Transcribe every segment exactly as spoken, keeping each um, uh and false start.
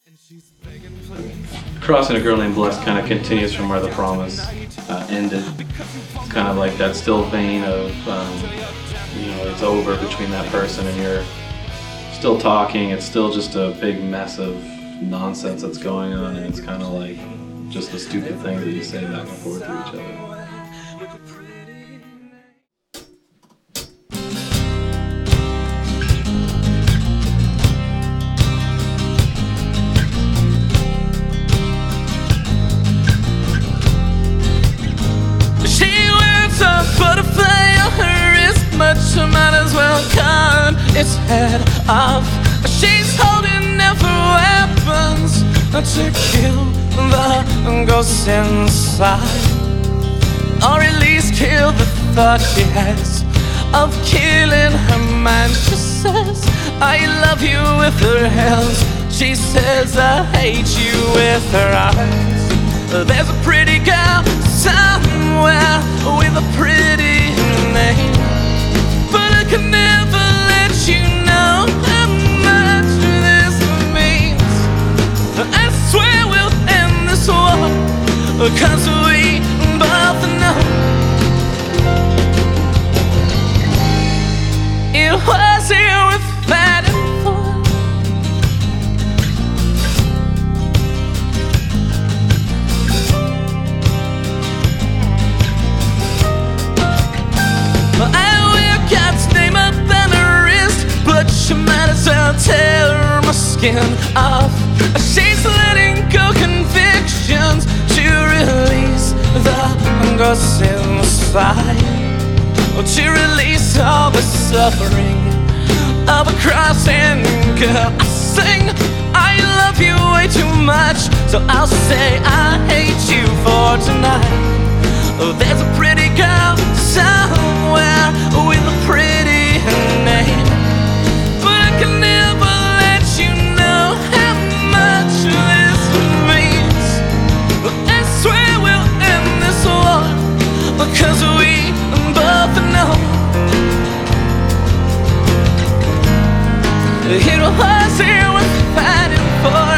Crossing a Girl Named Blessed kind of continues from where The Promise uh, ended. It's kind of like that still vein of, um, you know, it's over between that person and you're still talking. It's still just a big mess of nonsense that's going on, and it's kind of like just the stupid things that you say back and forth to each other. She might as well cut its head off. She's holding out for weapons to kill the ghosts inside, or at least kill the thought she has of killing her mind. She says, I love you with her hands. She says, I hate you with her eyes. There's a pretty girl somewhere with a pretty name, but I can never let you know how much this means. I swear we'll end this war, 'cause we both know it was here worth fighting for. She might as well tear my skin off. She's letting go convictions to release the ghosts inside, or to release all the suffering of a crossing girl. I sing, I love you way too much, so I'll say I hate you for tonight. There's a pretty girl somewhere with a pretty name, I can never let you know how much this means. I swear we'll end this war, because we both know it was here worth fighting for.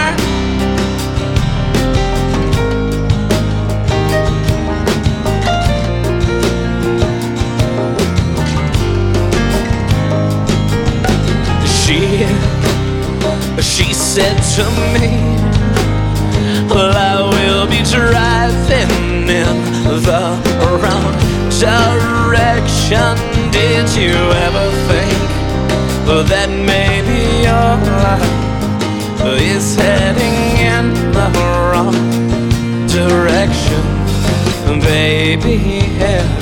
She said to me, well, I will be driving in the wrong direction. Did you ever think that maybe your life is heading in the wrong direction, baby? Yeah.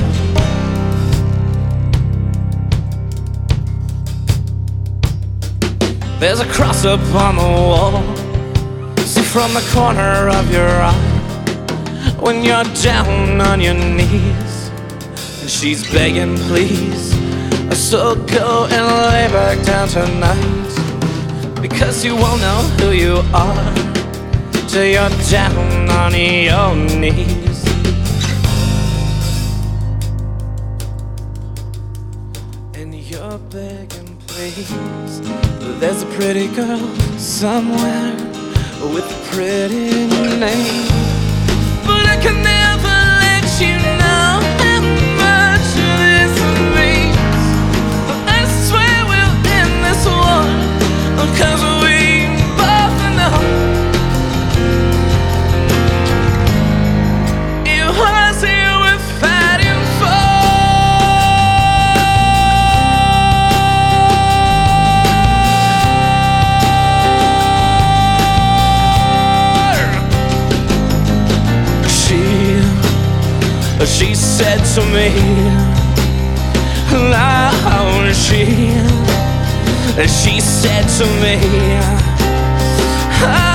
There's a cross up on the wall, see from the corner of your eye, when you're down on your knees and she's begging please. So go and lay back down tonight, because you won't know who you are till you're down on your knees. And you're begging please. There's a pretty girl somewhere with a pretty name, but I can never let you know how much this means. I swear we'll end this war, 'cause we both know it was here worth fighting for. She said to me, now she, she said to me,